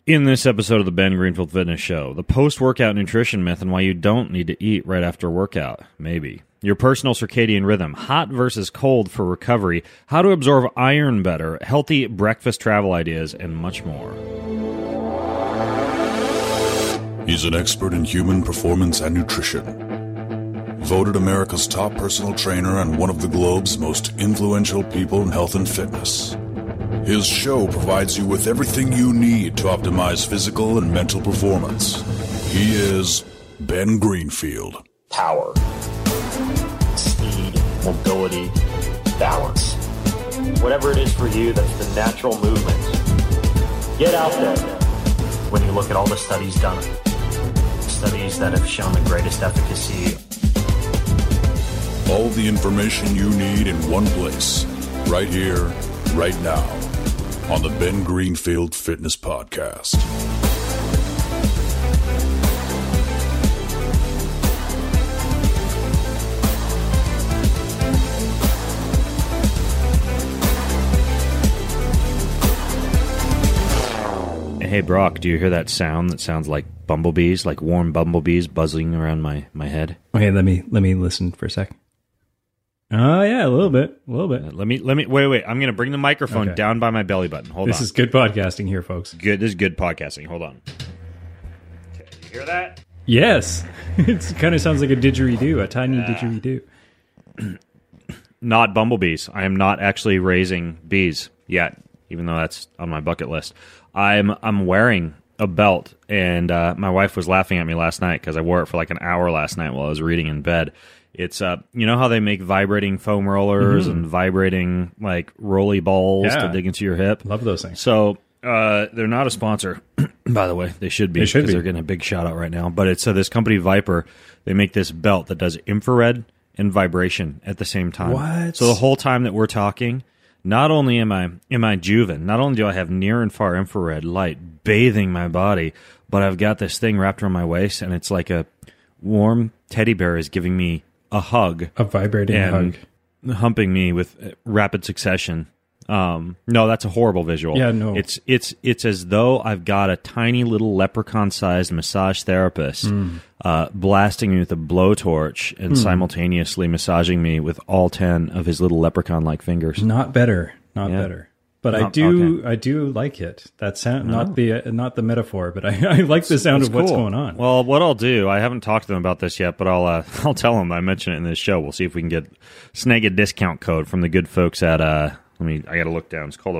In this episode of the Ben Greenfield Fitness Show, the post-workout nutrition myth and why you don't need to eat right after a workout. Maybe. Your personal circadian rhythm, hot versus cold for recovery, how to absorb iron better, healthy breakfast travel ideas, and much more. He's an expert in human performance and nutrition. Voted America's top personal trainer and one of the globe's most influential people in health and fitness. His show provides you with everything you need to optimize physical and mental performance. He is Ben Greenfield. Power, speed, mobility, balance. Whatever it is for you, that's the natural movement. Get out there. When you look at all the studies done, studies that have shown the greatest efficacy. All the information you need in one place, right here, right now, on the Ben Greenfield Fitness Podcast. Hey, Brock, do you hear that sound that sounds like bumblebees, like warm bumblebees buzzing around my head? Okay, let me listen for a sec. Oh, yeah, a little bit. Let me, wait. I'm going to bring the microphone down by my belly button. Hold on. This is good podcasting here, folks. Good. This is good podcasting. Hold on. Okay, you hear that? Yes. It kind of sounds like a didgeridoo, a tiny didgeridoo. Not bumblebees. I am not actually raising bees yet, even though that's on my bucket list. I'm wearing a belt, and my wife was laughing at me last night because I wore it for like an hour last night while I was reading in bed. It's you know how they make vibrating foam rollers and vibrating like rolly balls to dig into your hip? Love those things. So they're not a sponsor, by the way. They should be because they're getting a big shout out right now. But it's this company Viper. They make this belt that does infrared and vibration at the same time. What? So the whole time that we're talking, not only am I juven, not only do I have near and far infrared light bathing my body, but I've got this thing wrapped around my waist, and it's like a warm teddy bear is giving me a hug. A vibrating hug. Humping me with rapid succession. No, that's a horrible visual. Yeah, no. It's as though I've got a tiny little leprechaun-sized massage therapist blasting me with a blowtorch and simultaneously massaging me with all 10 of his little leprechaun-like fingers. Not better. Better. But I do like it. That sound, not the metaphor, but I like the sound of what's going on. Well, what I'll do, I haven't talked to them about this yet, but I'll tell them I mentioned it in this show. We'll see if we can snag a discount code from the good folks at I got to look down. It's called a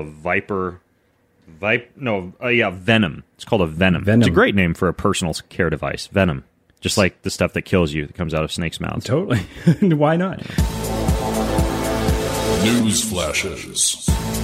Venom. It's called a Venom. It's a great name for a personal care device. Venom, just like the stuff that kills you that comes out of snakes' mouths. Totally. Why not? News flashes.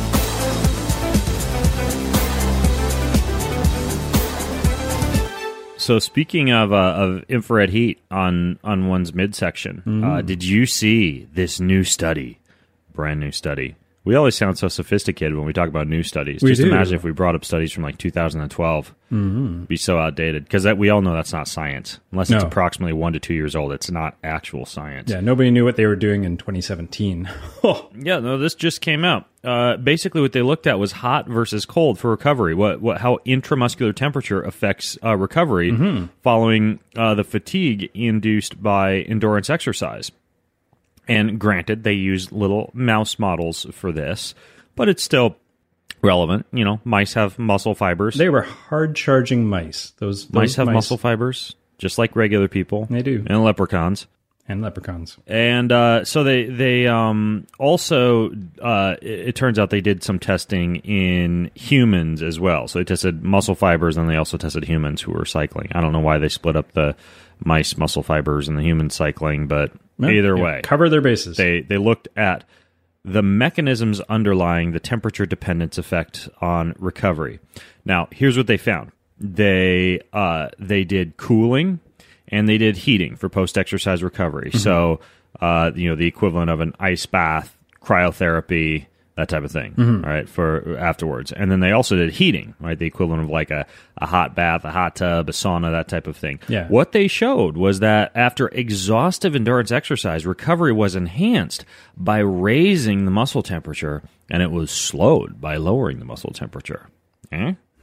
So speaking of infrared heat on one's midsection, did you see this new study? Brand new study. We always sound so sophisticated when we talk about new studies. Just imagine if we brought up studies from like 2012. It'd be so outdated. Because we all know that's not science. Unless it's approximately 1 to 2 years old, it's not actual science. Yeah, nobody knew what they were doing in 2017. Yeah, no, this just came out. Basically, what they looked at was hot versus cold for recovery. How intramuscular temperature affects recovery following the fatigue induced by endurance exercise. And granted, they used little mouse models for this, but it's still relevant. You know, mice have muscle fibers. They were hard-charging mice. Those mice have muscle fibers, just like regular people. They do. And leprechauns. And so they also, it turns out they did some testing in humans as well. So they tested muscle fibers, and they also tested humans who were cycling. I don't know why they split up the mice muscle fibers and the human cycling, but either way. Cover their bases. They looked at the mechanisms underlying the temperature dependence effect on recovery. Now, here's what they found. They did cooling and they did heating for post-exercise recovery. So, the equivalent of an ice bath, cryotherapy, that type of thing, right, for afterwards. And then they also did heating, right, the equivalent of like a hot bath, a hot tub, a sauna, that type of thing. Yeah. What they showed was that after exhaustive endurance exercise, recovery was enhanced by raising the muscle temperature, and it was slowed by lowering the muscle temperature.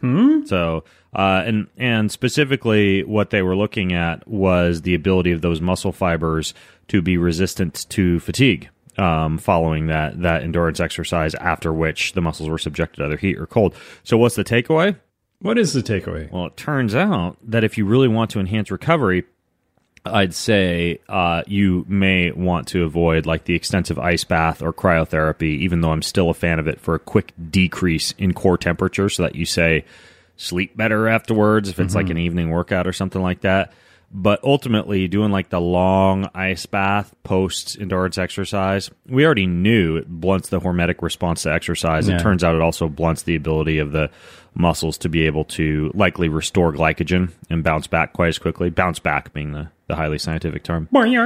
So, and specifically, what they were looking at was the ability of those muscle fibers to be resistant to fatigue following that endurance exercise, after which the muscles were subjected to either heat or cold. So, what's the takeaway? What is the takeaway? Well, it turns out that if you really want to enhance recovery, I'd say you may want to avoid like the extensive ice bath or cryotherapy, even though I'm still a fan of it, for a quick decrease in core temperature so that you say sleep better afterwards if it's like an evening workout or something like that. But ultimately, doing like the long ice bath post endurance exercise, we already knew it blunts the hormetic response to exercise. Yeah. It turns out it also blunts the ability of the muscles to be able to likely restore glycogen and bounce back quite as quickly. Bounce back being the highly scientific term.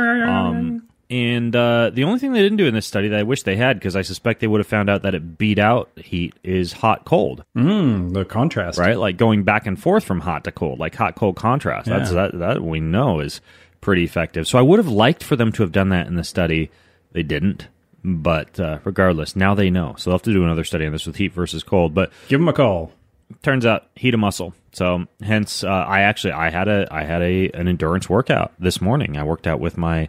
And the only thing they didn't do in this study that I wish they had, because I suspect they would have found out that it beat out heat, is hot-cold. The contrast. Right? Like going back and forth from hot to cold, like hot-cold contrast. Yeah. That we know is pretty effective. So I would have liked for them to have done that in the study. They didn't. But regardless, now they know. So they'll have to do another study on this with heat versus cold. But give them a call. Turns out heat a muscle. So hence, I had an endurance workout this morning. I worked out with my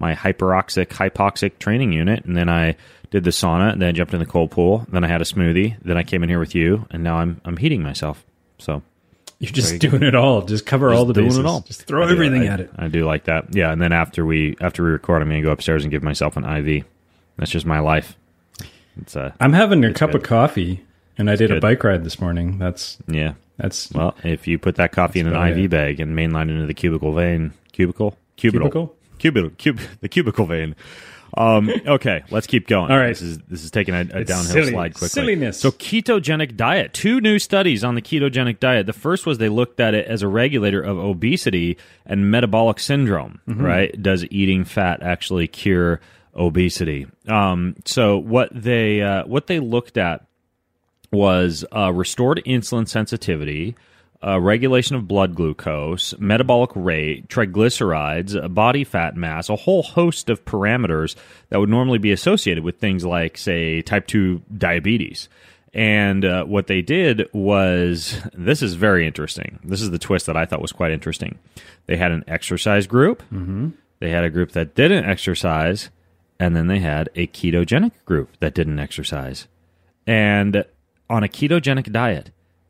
hypoxic training unit, and then I did the sauna, and then I jumped in the cold pool. Then I had a smoothie. Then I came in here with you, and now I'm heating myself. So you're just doing it all. Just cover all the bases. Doing it all. Just throw everything at it. I do like that. Yeah, and then after we record, I'm going to go upstairs and give myself an IV. That's just my life. I'm having a cup of coffee, and I did a bike ride this morning. That's well, if you put that coffee in an IV bag and mainline into the cubicle vein, the cubicle vein. Okay, let's keep going. All right, this is taking a downhill slide quickly. Silliness. So ketogenic diet. 2 new studies on the ketogenic diet. The first was they looked at it as a regulator of obesity and metabolic syndrome. Right? Does eating fat actually cure obesity? So what they looked at was restored insulin sensitivity, regulation of blood glucose, metabolic rate, triglycerides, body fat mass, a whole host of parameters that would normally be associated with things like, say, type 2 diabetes. And what they did was, this is very interesting. This is the twist that I thought was quite interesting. They had an exercise group. They had a group that didn't exercise. And then they had a ketogenic group that didn't exercise. And on a ketogenic diet,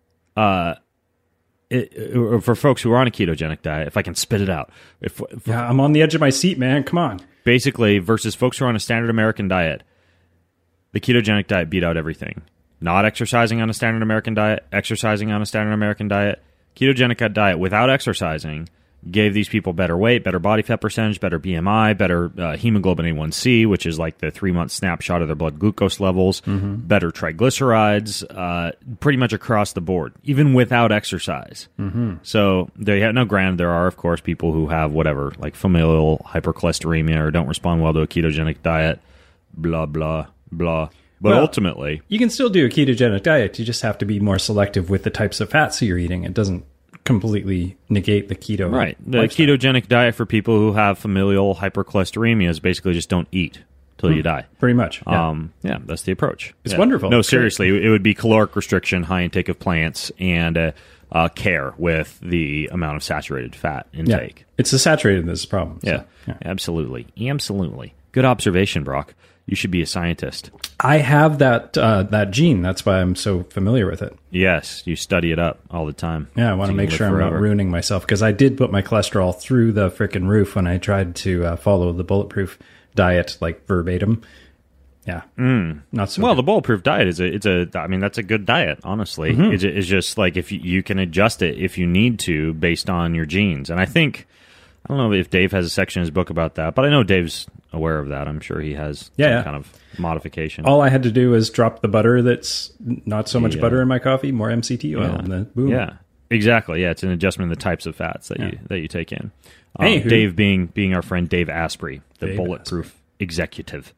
for folks who are on a ketogenic diet, if I can spit it out. I'm on the edge of my seat, man. Come on. Basically, versus folks who are on a standard American diet, the ketogenic diet beat out everything. Not exercising on a standard American diet, exercising on a standard American diet. Ketogenic diet without exercising gave these people better weight, better body fat percentage, better BMI, better hemoglobin A1C, which is like the 3-month snapshot of their blood glucose levels, better triglycerides, pretty much across the board, even without exercise. So they have, now granted, there are, of course, people who have whatever, like familial hypercholesteremia or don't respond well to a ketogenic diet, blah, blah, blah. But ultimately, you can still do a ketogenic diet. You just have to be more selective with the types of fats you're eating. It doesn't completely negate the keto. Right. The lifestyle. ketogenic diet for people who have familial hypercholesteremia is basically just don't eat till you die. Pretty much. Yeah. That's the approach. It's wonderful. No, it's seriously, it would be caloric restriction, high intake of plants, and care with the amount of saturated fat intake. Yeah. It's the saturatedness problem. Yeah. Absolutely. Good observation, Brock. You should be a scientist. I have that gene. That's why I'm so familiar with it. Yes, you study it up all the time. Yeah, I want to make sure I'm not ruining myself, because I did put my cholesterol through the frickin' roof when I tried to follow the bulletproof diet, like verbatim. Yeah, not so. Well, good. the bulletproof diet that's a good diet. Honestly, it's just like if you can adjust it if you need to based on your genes. And I don't know if Dave has a section in his book about that, but I know Dave's aware of that. I'm sure he has some kind of modification. All I had to do was drop the butter that's not so much butter in my coffee, more MCT oil, and then boom. Yeah, exactly. Yeah, it's an adjustment in the types of fats that you take in. Hey, Dave being our friend Dave Asprey, the Dave bulletproof executive.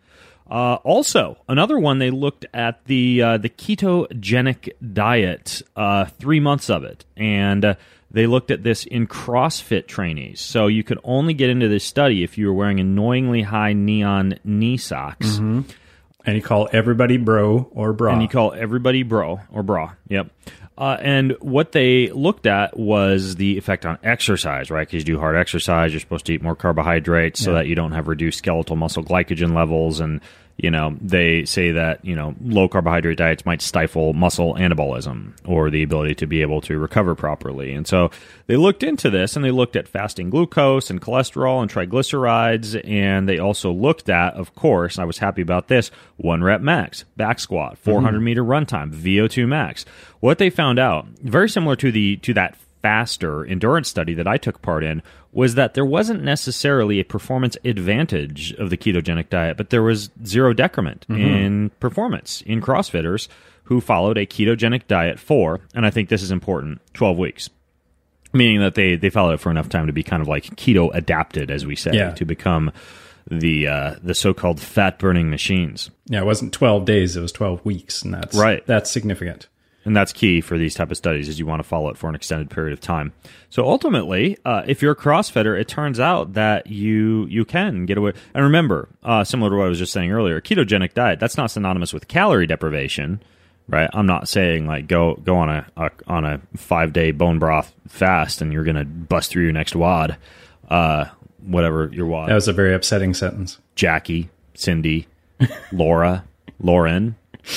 Also, another one, they looked at the ketogenic diet, 3 months of it, and they looked at this in CrossFit trainees. So you could only get into this study if you were wearing annoyingly high neon knee socks. And you call everybody bro or bra. And you call everybody bro or bra. Yep. And what they looked at was the effect on exercise, right? Because you do hard exercise, you're supposed to eat more carbohydrates so that you don't have reduced skeletal muscle glycogen levels. And, they say that, low carbohydrate diets might stifle muscle anabolism or the ability to be able to recover properly. And so they looked into this, and they looked at fasting glucose and cholesterol and triglycerides. And they also looked at, of course, and I was happy about this, 1 rep max, back squat, 400 meter run time, VO2 max. What they found out, very similar to that faster endurance study that I took part in, was that there wasn't necessarily a performance advantage of the ketogenic diet, but there was zero decrement in performance in CrossFitters who followed a ketogenic diet for, and I think this is important, 12 weeks. Meaning that they followed it for enough time to be kind of like keto adapted, as we say, to become the so-called fat-burning machines. Yeah, it wasn't 12 days, it was 12 weeks, and that's significant. And that's key for these type of studies, is you want to follow it for an extended period of time. So ultimately, if you're a CrossFitter, it turns out that you can get away. And remember, similar to what I was just saying earlier, ketogenic diet, that's not synonymous with calorie deprivation, right? I'm not saying like go on a 5-day bone broth fast and you're going to bust through your next WOD, whatever your WOD. That was a very upsetting sentence. Jackie, Cindy, Laura, Lauren,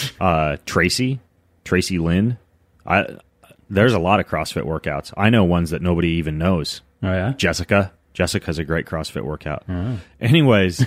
Tracy Lynn. There's a lot of CrossFit workouts. I know ones that nobody even knows. Oh, yeah? Jessica's a great CrossFit workout. Anyways,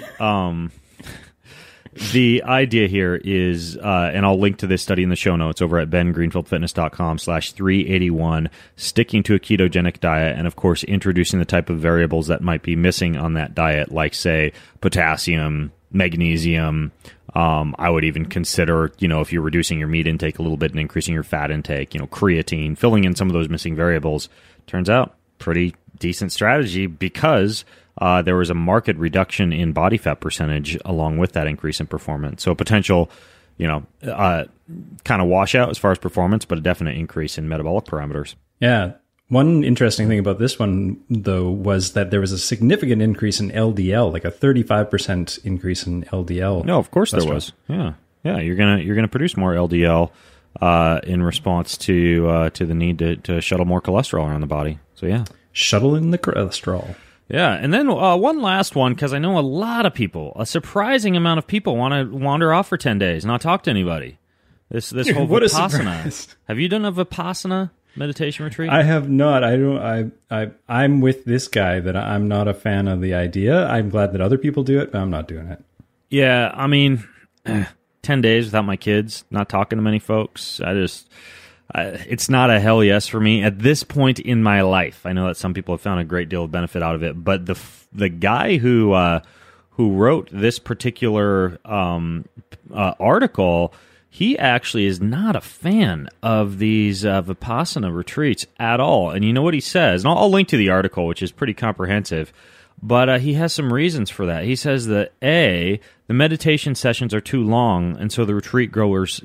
the idea here is, and I'll link to this study in the show notes over at bengreenfieldfitness.com/381, sticking to a ketogenic diet and, of course, introducing the type of variables that might be missing on that diet, like, say, potassium, magnesium. I would even consider, if you're reducing your meat intake a little bit and increasing your fat intake, creatine, filling in some of those missing variables. Turns out pretty decent strategy because there was a marked reduction in body fat percentage along with that increase in performance. So a potential, kind of washout as far as performance, but a definite increase in metabolic parameters. Yeah. One interesting thing about this one, though, was that there was a significant increase in LDL, like a 35% increase in LDL. No, of course there was. Yeah. You're gonna produce more LDL in response to the need to shuttle more cholesterol around the body. So yeah, shuttling the cholesterol. Yeah, and then one last one, because I know a lot of people, a surprising amount of people, want to wander off for 10 days, not talk to anybody. This whole what Vipassana. Have you done a Vipassana meditation retreat? I have not. I'm with this guy that I'm not a fan of the idea. I'm glad that other people do it, but I'm not doing it. Yeah, I mean, 10 days without my kids, not talking to many folks. It's not a hell yes for me at this point in my life. I know that some people have found a great deal of benefit out of it, but the guy who wrote this particular article, he actually is not a fan of these Vipassana retreats at all. And you know what he says? And I'll link to the article, which is pretty comprehensive. But he has some reasons for that. He says that, A, the meditation sessions are too long, and so the retreat goers,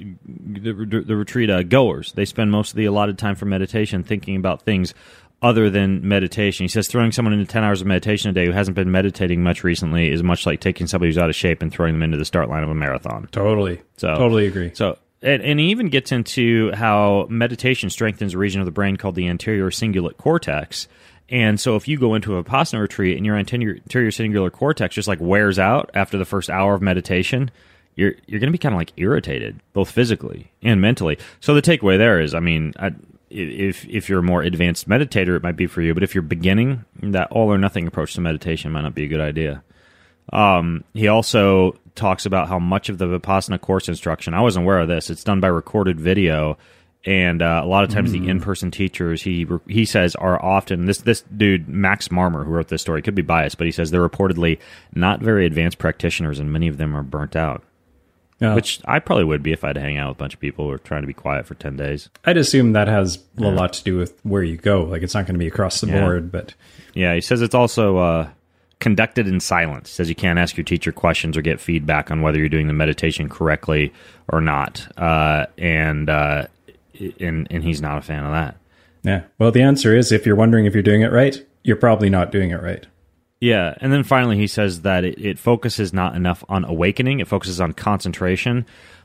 they spend most of the allotted time for meditation thinking about things other than meditation. He says throwing someone into 10 hours of meditation a day who hasn't been meditating much recently is much like taking somebody who's out of shape and throwing them into the start line of a marathon. Totally agree. So, and he even gets into how meditation strengthens a region of the brain called the anterior cingulate cortex. And so if you go into a Vipassana retreat and your anterior cingulate cortex just like wears out after the first hour of meditation, you're going to be kind of like irritated, both physically and mentally. So the takeaway there is, I mean, if you're a more advanced meditator, it might be for you. But if you're beginning, that all or nothing approach to meditation might not be a good idea. He also talks about how much of the Vipassana course instruction, I wasn't aware of this, it's done by recorded video. And a lot of times the in-person teachers, he says, are often, this dude, Max Marmer, who wrote this story, could be biased, but he says they're reportedly not very advanced practitioners, and many of them are burnt out. Yeah. Which I probably would be if I had to hang out with a bunch of people who are trying to be quiet for 10 days. I'd assume that has a lot to do with where you go. Like, it's not going to be across the board, but... Yeah, he says it's also conducted in silence. He says you can't ask your teacher questions or get feedback on whether you're doing the meditation correctly or not. And he's not a fan of that. Yeah. Well, the answer is, if you're wondering if you're doing it right, you're probably not doing it right. Yeah. And then finally, he says that it focuses not enough on awakening. It focuses on concentration.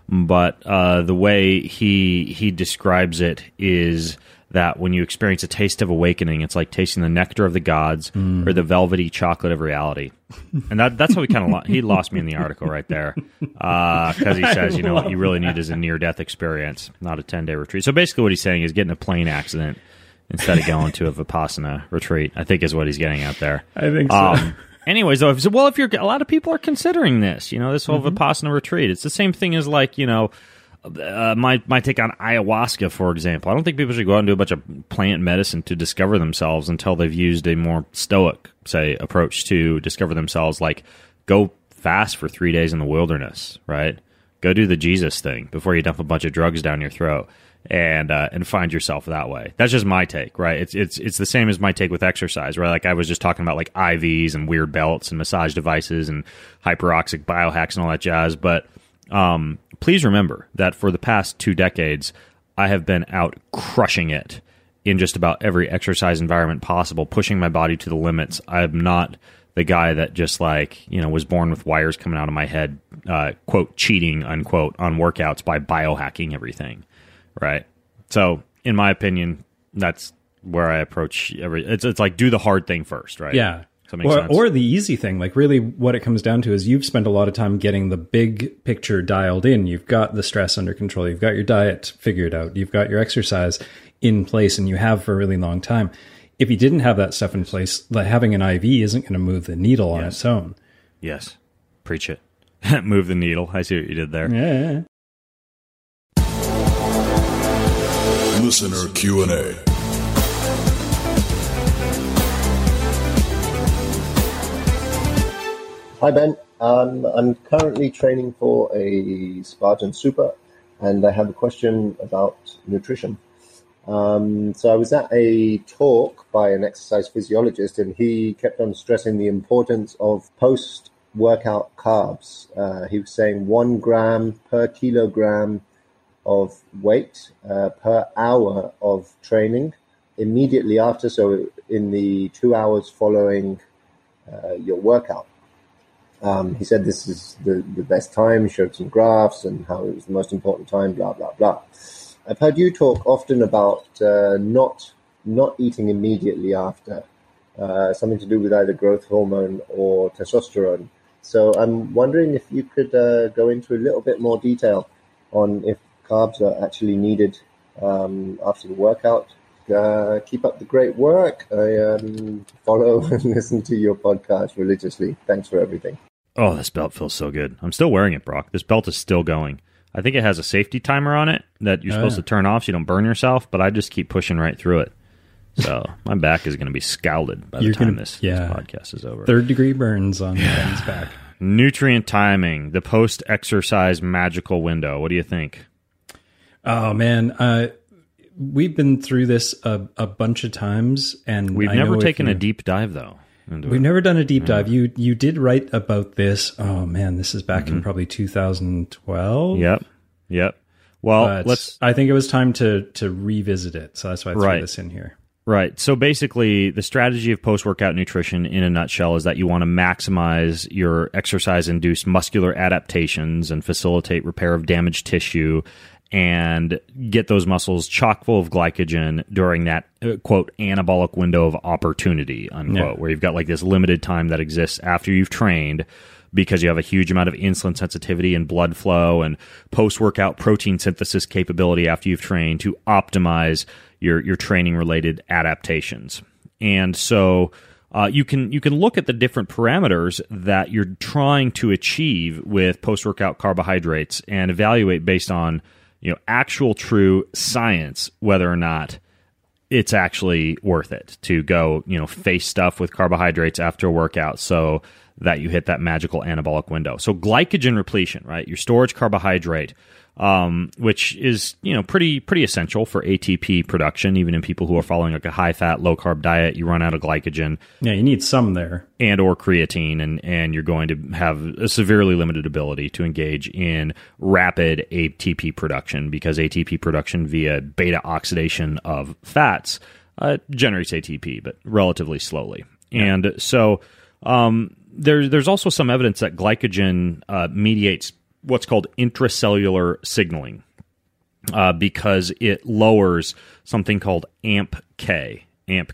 but the way he describes it is that when you experience a taste of awakening, it's like tasting the nectar of the gods or the velvety chocolate of reality. And that's how he lost me in the article right there. Because he says, what you really need is a near-death experience, not a 10-day retreat. So basically what he's saying is getting a plane accident instead of going to a Vipassana retreat, I think is what he's getting at there. I think so. Anyways, though, if a lot of people are considering this, this whole Vipassana retreat, it's the same thing as like, my take on ayahuasca, for example. I don't think people should go out and do a bunch of plant medicine to discover themselves until they've used a more stoic, say, approach to discover themselves. Like, go fast for 3 days in the wilderness, right? Go do the Jesus thing before you dump a bunch of drugs down your throat and find yourself that way. That's just my take, right? It's the same as my take with exercise, right? Like I was just talking about like IVs and weird belts and massage devices and hyperoxic biohacks and all that jazz, but please remember that for the past 2 decades, I have been out crushing it in just about every exercise environment possible, pushing my body to the limits. I'm not the guy that just was born with wires coming out of my head, quote, cheating, unquote, on workouts by biohacking everything, right? So, in my opinion, that's where I approach it's like do the hard thing first, right? Yeah. Sense? Or the easy thing, like really what it comes down to is you've spent a lot of time getting the big picture dialed in. You've got the stress under control. You've got your diet figured out. You've got your exercise in place, and you have for a really long time. If you didn't have that stuff in place, like having an IV isn't going to move the needle on its own. Yes. Preach it. Move the needle. I see what you did there. Yeah. Listener Q&A. Hi, Ben. I'm currently training for a Spartan Super, and I have a question about nutrition. So I was at a talk by an exercise physiologist, and he kept on stressing the importance of post-workout carbs. He was saying 1 gram per kilogram of weight per hour of training immediately after, so in the 2 hours following your workout. He said this is the best time, showed some graphs and how it was the most important time, blah, blah, blah. I've heard you talk often about not eating immediately after, something to do with either growth hormone or testosterone. So I'm wondering if you could go into a little bit more detail on if carbs are actually needed after the workout. Keep up the great work. I follow and listen to your podcast religiously. Thanks for everything. Oh, this belt feels so good. I'm still wearing it, Brock. This belt is still going. I think it has a safety timer on it that you're supposed to turn off so you don't burn yourself, but I just keep pushing right through it. So my back is going to be scalded by the time this podcast is over. 3rd-degree burns on Ben's back. Nutrient timing, the post-exercise magical window. What do you think? Oh, man. We've been through this a bunch of times, and we've never taken a deep dive, though. We've never done a deep dive. You did write about this. Oh man, this is back in probably 2012. Yep. Well, I think it was time to revisit it. So that's why I threw this in here. Right. So basically, the strategy of post-workout nutrition in a nutshell is that you want to maximize your exercise-induced muscular adaptations and facilitate repair of damaged tissue and get those muscles chock full of glycogen during that, quote, anabolic window of opportunity, unquote, where you've got like this limited time that exists after you've trained because you have a huge amount of insulin sensitivity and blood flow and post-workout protein synthesis capability after you've trained to optimize your training-related adaptations. And so you can look at the different parameters that you're trying to achieve with post-workout carbohydrates and evaluate based on actual true science, whether or not it's actually worth it to go, face stuff with carbohydrates after a workout so that you hit that magical anabolic window. So glycogen repletion, right? Your storage carbohydrate, which is, pretty essential for ATP production, even in people who are following like a high-fat, low-carb diet. You run out of glycogen. Yeah, you need some there. And or creatine, and you're going to have a severely limited ability to engage in rapid ATP production because ATP production via beta oxidation of fats generates ATP, but relatively slowly. Yeah. And so there's also some evidence that glycogen mediates what's called intracellular signaling because it lowers something called AMP-K.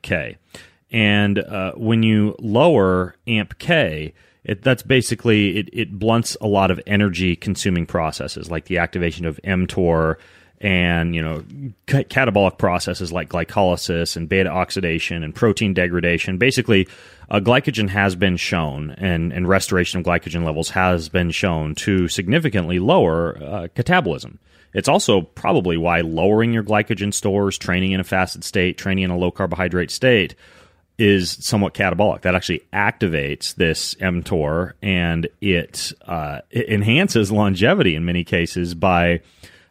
And when you lower AMP-K, that's basically, it blunts a lot of energy-consuming processes, like the activation of mTOR and, catabolic processes like glycolysis and beta oxidation and protein degradation. Basically, glycogen has been shown, and restoration of glycogen levels has been shown to significantly lower catabolism. It's also probably why lowering your glycogen stores, training in a fasted state, training in a low-carbohydrate state, is somewhat catabolic. That actually activates this mTOR, and it enhances longevity in many cases by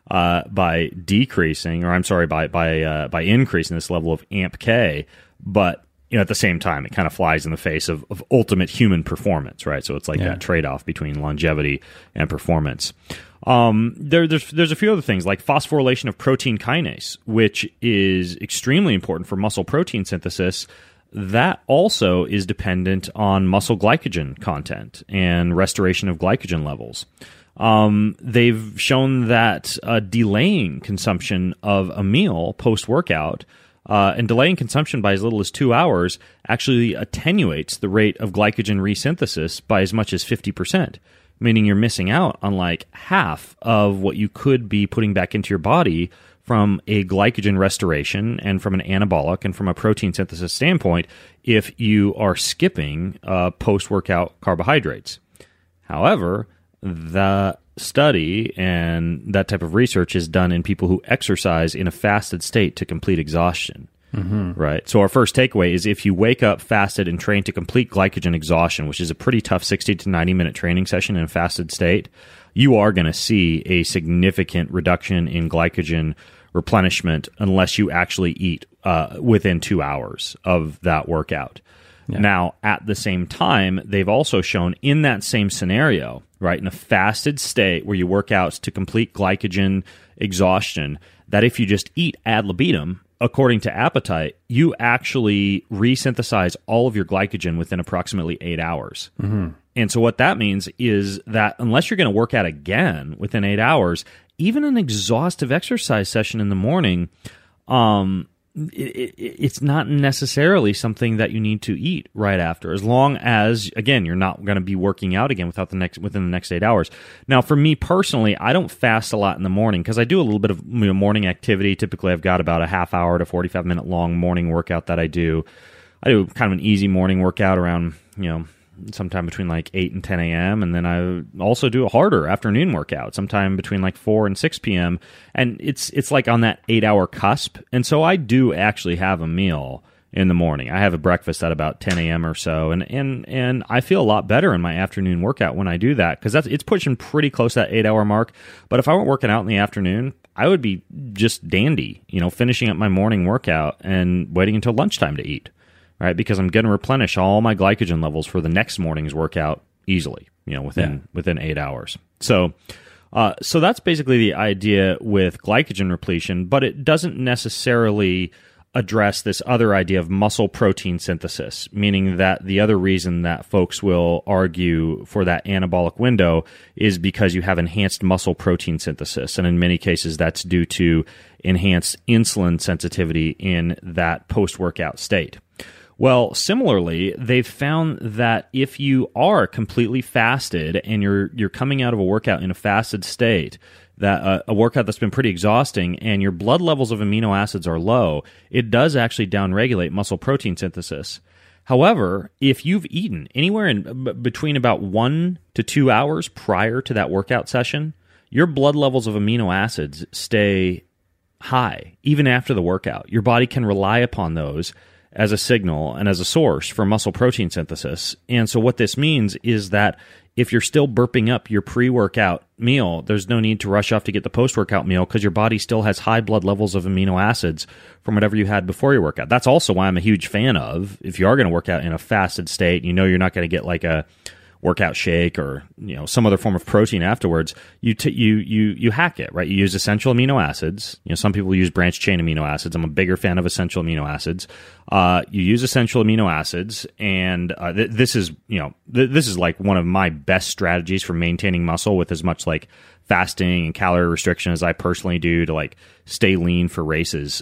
decreasing, or I'm sorry, by increasing this level of AMP-K. But at the same time, it kind of flies in the face of ultimate human performance, right? So it's like that trade-off between longevity and performance. There's a few other things like phosphorylation of protein kinase, which is extremely important for muscle protein synthesis. That also is dependent on muscle glycogen content and restoration of glycogen levels. They've shown that delaying consumption of a meal post-workout and delaying consumption by as little as 2 hours actually attenuates the rate of glycogen resynthesis by as much as 50%, meaning you're missing out on like half of what you could be putting back into your body from a glycogen restoration and from an anabolic and from a protein synthesis standpoint if you are skipping post-workout carbohydrates. However, the study and that type of research is done in people who exercise in a fasted state to complete exhaustion. Right. So our first takeaway is if you wake up fasted and train to complete glycogen exhaustion, which is a pretty tough 60 to 90 minute training session in a fasted state, you are going to see a significant reduction in glycogen replenishment unless you actually eat within 2 hours of that workout. Yeah. Now, at the same time, they've also shown in that same scenario, right, in a fasted state where you work out to complete glycogen exhaustion, that if you just eat ad libitum, according to appetite, you actually resynthesize all of your glycogen within approximately 8 hours. And so what that means is that unless you're going to work out again within 8 hours, even an exhaustive exercise session in the morning, it's not necessarily something that you need to eat right after, as long as, again, you're not going to be working out again within the next 8 hours. Now, for me personally, I don't fast a lot in the morning because I do a little bit of morning activity. Typically, I've got about a half hour to 45-minute long morning workout that I do. I do kind of an easy morning workout around, sometime between like 8 and 10 a.m. And then I also do a harder afternoon workout sometime between like 4 and 6 p.m. And it's like on that 8-hour cusp. And so I do actually have a meal in the morning. I have a breakfast at about 10 a.m. or so. And I feel a lot better in my afternoon workout when I do that because it's pushing pretty close to that 8-hour mark. But if I weren't working out in the afternoon, I would be just dandy, finishing up my morning workout and waiting until lunchtime to eat. Right, because I'm going to replenish all my glycogen levels for the next morning's workout easily, within 8 hours. So that's basically the idea with glycogen repletion, but it doesn't necessarily address this other idea of muscle protein synthesis, meaning that the other reason that folks will argue for that anabolic window is because you have enhanced muscle protein synthesis, and in many cases that's due to enhanced insulin sensitivity in that post-workout state. Well, similarly, they've found that if you are completely fasted and you're coming out of a workout in a fasted state, that a workout that's been pretty exhausting and your blood levels of amino acids are low, it does actually downregulate muscle protein synthesis. However, if you've eaten anywhere in between about 1 to 2 hours prior to that workout session, your blood levels of amino acids stay high even after the workout. Your body can rely upon those as a signal and as a source for muscle protein synthesis. And so what this means is that if you're still burping up your pre-workout meal, there's no need to rush off to get the post-workout meal because your body still has high blood levels of amino acids from whatever you had before your workout. That's also why I'm a huge fan of, if you are going to work out in a fasted state, you're not going to get like workout shake or some other form of protein afterwards, you hack it, right? You use essential amino acids. Some people use branched chain amino acids. I'm a bigger fan of essential amino acids. You use essential amino acids, and this is like one of my best strategies for maintaining muscle with as much like fasting and calorie restriction as I personally do to like stay lean for races.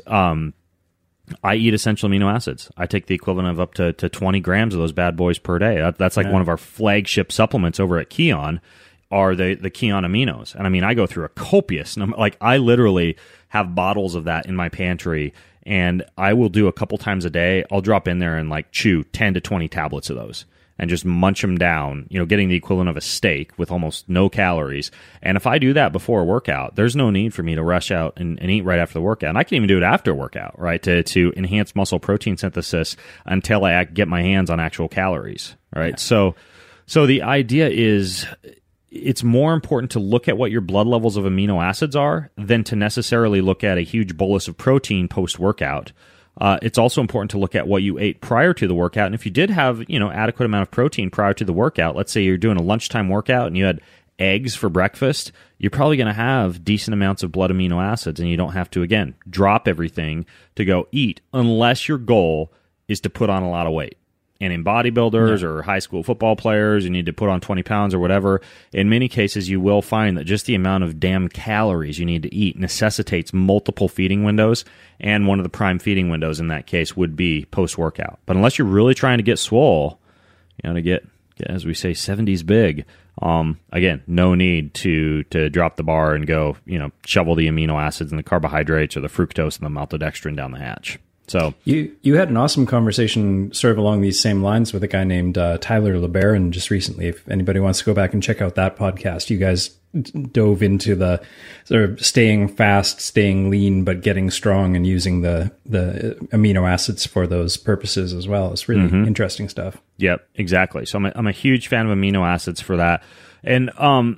I eat essential amino acids. I take the equivalent of up to 20 grams of those bad boys per day. That's like one of our flagship supplements over at Kion are the Kion aminos. And I mean, I go through a copious number. Like I literally have bottles of that in my pantry, and I will do a couple times a day. I'll drop in there and like chew 10 to 20 tablets of those and just munch them down, getting the equivalent of a steak with almost no calories. And if I do that before a workout, there's no need for me to rush out and eat right after the workout. And I can even do it after a workout, right, to enhance muscle protein synthesis until I get my hands on actual calories, right? Yeah. So the idea is it's more important to look at what your blood levels of amino acids are than to necessarily look at a huge bolus of protein post-workout. It's also important to look at what you ate prior to the workout. And if you did have, adequate amount of protein prior to the workout, let's say you're doing a lunchtime workout and you had eggs for breakfast, you're probably going to have decent amounts of blood amino acids, and you don't have to, again, drop everything to go eat unless your goal is to put on a lot of weight. And in bodybuilders or high school football players, you need to put on 20 pounds or whatever. In many cases, you will find that just the amount of damn calories you need to eat necessitates multiple feeding windows. And one of the prime feeding windows in that case would be post-workout. But unless you're really trying to get swole, to get, as we say, 70s big, again, no need to drop the bar and go, shovel the amino acids and the carbohydrates or the fructose and the maltodextrin down the hatch. So you had an awesome conversation sort of along these same lines with a guy named Tyler LeBaron just recently. If anybody wants to go back and check out that podcast, you guys dove into the sort of staying fast, staying lean, but getting strong and using the amino acids for those purposes as well. It's really interesting stuff. Yep, exactly. So I'm a huge fan of amino acids for that. And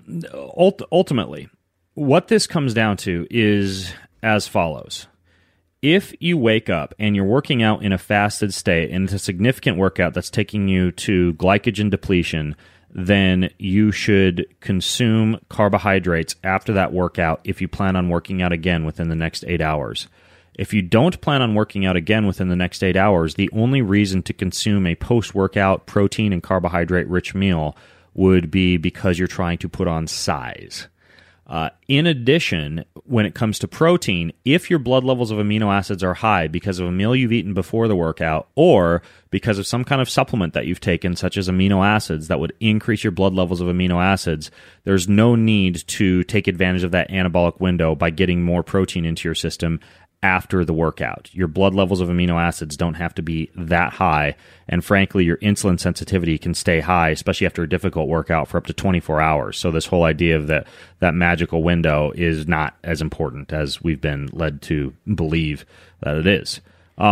ultimately, what this comes down to is as follows. If you wake up and you're working out in a fasted state and it's a significant workout that's taking you to glycogen depletion, then you should consume carbohydrates after that workout if you plan on working out again within the next 8 hours. If you don't plan on working out again within the next 8 hours, the only reason to consume a post-workout protein and carbohydrate-rich meal would be because you're trying to put on size. In addition, when it comes to protein, if your blood levels of amino acids are high because of a meal you've eaten before the workout or because of some kind of supplement that you've taken, such as amino acids, that would increase your blood levels of amino acids, there's no need to take advantage of that anabolic window by getting more protein into your system after the workout. Your blood levels of amino acids don't have to be that high, and frankly, your insulin sensitivity can stay high, especially after a difficult workout, for up to 24 hours. So this whole idea of that magical window is not as important as we've been led to believe that it is.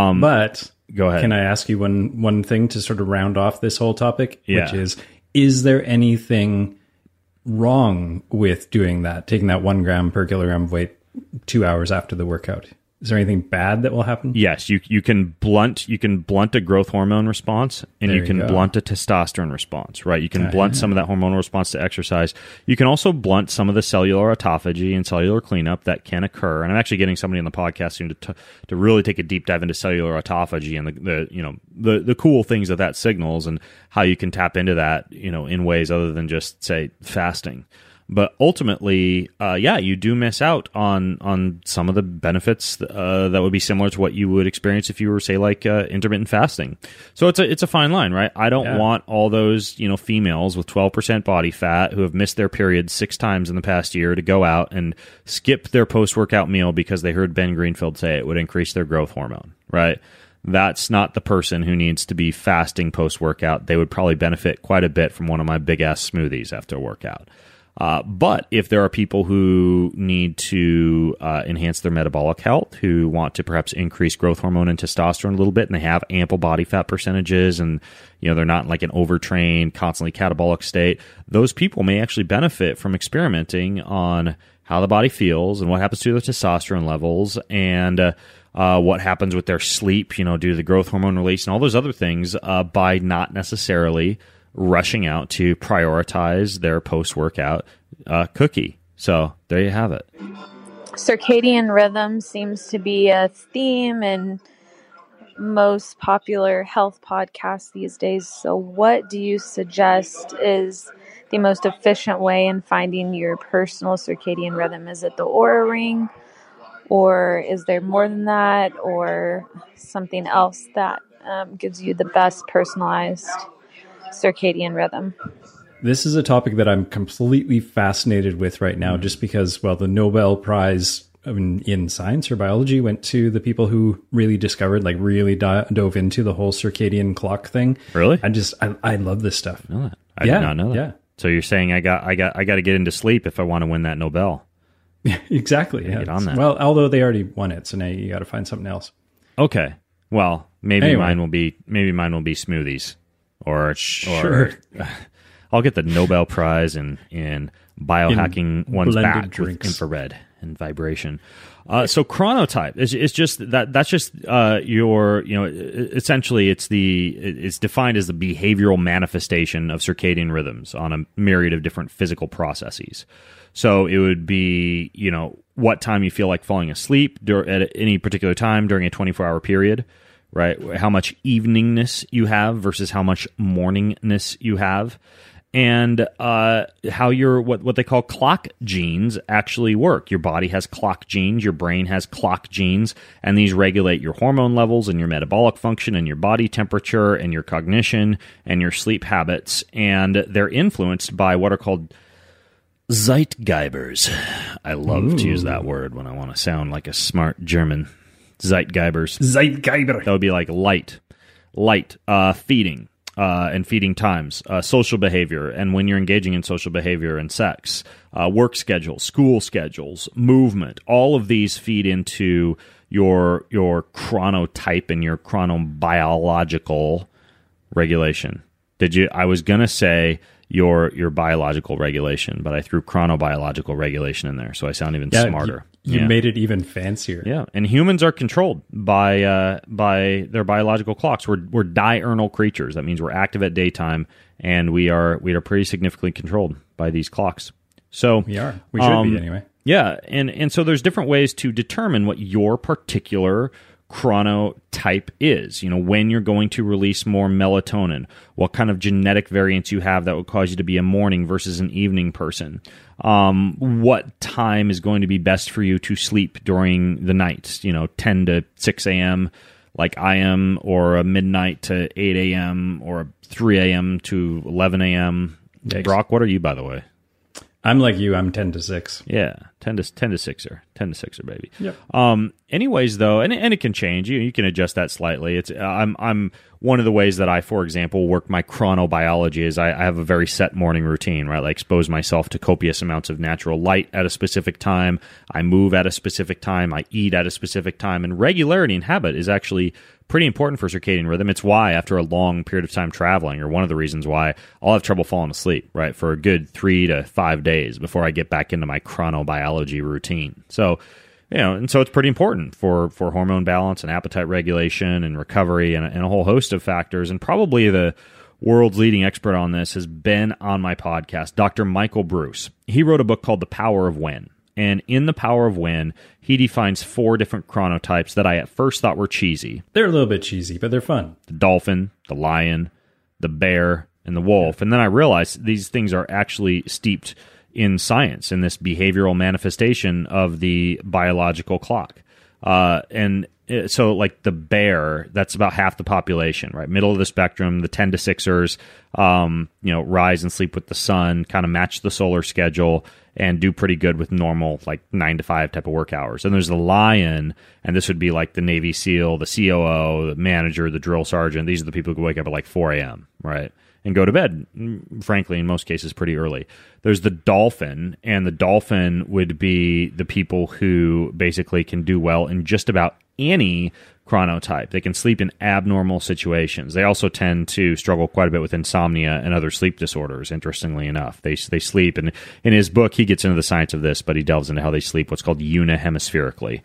But go ahead. Can I ask you one thing to sort of round off this whole topic? Yeah. Which is there anything wrong with doing that, taking that 1 gram per kilogram of weight 2 hours after the workout? Is there anything bad that will happen? Yes, you can blunt a growth hormone response, and you can blunt a testosterone response, right? You can blunt some of that hormonal response to exercise. You can also blunt some of the cellular autophagy and cellular cleanup that can occur. And I'm actually getting somebody on the podcast soon to really take a deep dive into cellular autophagy and the cool things that signals and how you can tap into that, in ways other than just, say, fasting. But ultimately, you do miss out on some of the benefits that would be similar to what you would experience if you were, say, like intermittent fasting. So it's a fine line, right? I don't want all those females with 12% body fat who have missed their period 6 times in the past year to go out and skip their post-workout meal because they heard Ben Greenfield say it would increase their growth hormone, right? That's not the person who needs to be fasting post-workout. They would probably benefit quite a bit from one of my big-ass smoothies after a workout. But if there are people who need to enhance their metabolic health, who want to perhaps increase growth hormone and testosterone a little bit, and they have ample body fat percentages, and they're not in like an overtrained, constantly catabolic state, those people may actually benefit from experimenting on how the body feels and what happens to their testosterone levels and what happens with their sleep, due to the growth hormone release and all those other things by not necessarily rushing out to prioritize their post-workout cookie. So there you have it. Circadian rhythm seems to be a theme in most popular health podcasts these days. So what do you suggest is the most efficient way in finding your personal circadian rhythm? Is it the Oura Ring, or is there more than that, or something else that gives you the best personalized circadian rhythm? This is a topic that I'm completely fascinated with right now, just because, well, the Nobel Prize in science or biology went to the people who really discovered, like really dove into the whole circadian clock thing. Really? I love this stuff. I did not know that. Yeah. So you're saying I got to get into sleep if I want to win that Nobel. Exactly. Yeah. Get on that. Well, although they already won it, so now you got to find something else. Okay. Well, maybe Anyway. mine will be smoothies, or Sure. I'll get the Nobel Prize in biohacking one's blended back drinks. with infrared and vibration. So chronotype is just that's just your, essentially it's defined as the behavioral manifestation of circadian rhythms on a myriad of different physical processes. So it would be, what time you feel like falling asleep at any particular time during a 24-hour period, right? How much eveningness you have versus how much morningness you have. And how your what they call clock genes actually work. Your body has clock genes, your brain has clock genes, and these regulate your hormone levels and your metabolic function and your body temperature and your cognition and your sleep habits. And they're influenced by what are called Zeitgeibers. I love to use that word when I want to sound like a smart German. Zeitgeibers. Zeitgeiber. That would be like light, feeding. And feeding times, social behavior, and when you're engaging in social behavior and sex, work schedules, school schedules, movement, all of these feed into your chronotype and your chronobiological regulation. I was going to say your biological regulation, but I threw chronobiological regulation in there, so I sound even smarter. You made it even fancier. Yeah, and humans are controlled by their biological clocks. We're diurnal creatures. That means we're active at daytime, and we are pretty significantly controlled by these clocks. So We are. We should be anyway. Yeah, and so there's different ways to determine what your particular chronotype is. When you're going to release more melatonin, what kind of genetic variants you have that would cause you to be a morning versus an evening person. What time is going to be best for you to sleep during the night? 10 to 6 a.m. like I am, or a midnight to 8 a.m. or a 3 a.m. to 11 a.m. Yikes. Brock, what are you, by the way? I'm like you. I'm 10 to 6. Yeah, 10 to 6er, baby. Yep. Anyways, though, and it can change. You can adjust that slightly. It's I'm one of the ways that I, for example, work my chronobiology is I have a very set morning routine, right? I expose myself to copious amounts of natural light at a specific time. I move at a specific time. I eat at a specific time. And regularity and habit is actually pretty important for circadian rhythm. It's why after a long period of time traveling, or one of the reasons why I'll have trouble falling asleep, right, for a good 3 to 5 days before I get back into my chronobiology routine. So, and so it's pretty important for hormone balance and appetite regulation and recovery and a whole host of factors. And probably the world's leading expert on this has been on my podcast, Dr. Michael Bruce. He wrote a book called The Power of When. And in The Power of When, he defines 4 different chronotypes that I at first thought were cheesy. They're a little bit cheesy, but they're fun. The dolphin, the lion, the bear, and the wolf. And then I realized these things are actually steeped in science, in this behavioral manifestation of the biological clock. So like the bear, that's about half the population, right? Middle of the spectrum, the 10 to 6ers, rise and sleep with the sun, kind of match the solar schedule and do pretty good with normal, like 9 to 5 type of work hours. And there's the lion, and this would be like the Navy SEAL, the COO, the manager, the drill sergeant. These are the people who wake up at like 4 a.m., right? And go to bed, frankly, in most cases, pretty early. There's the dolphin, and the dolphin would be the people who basically can do well in just about any chronotype. They can sleep in abnormal situations. They also tend to struggle quite a bit with insomnia and other sleep disorders, interestingly enough. They sleep, and in his book, he gets into the science of this, but he delves into how they sleep what's called unihemispherically.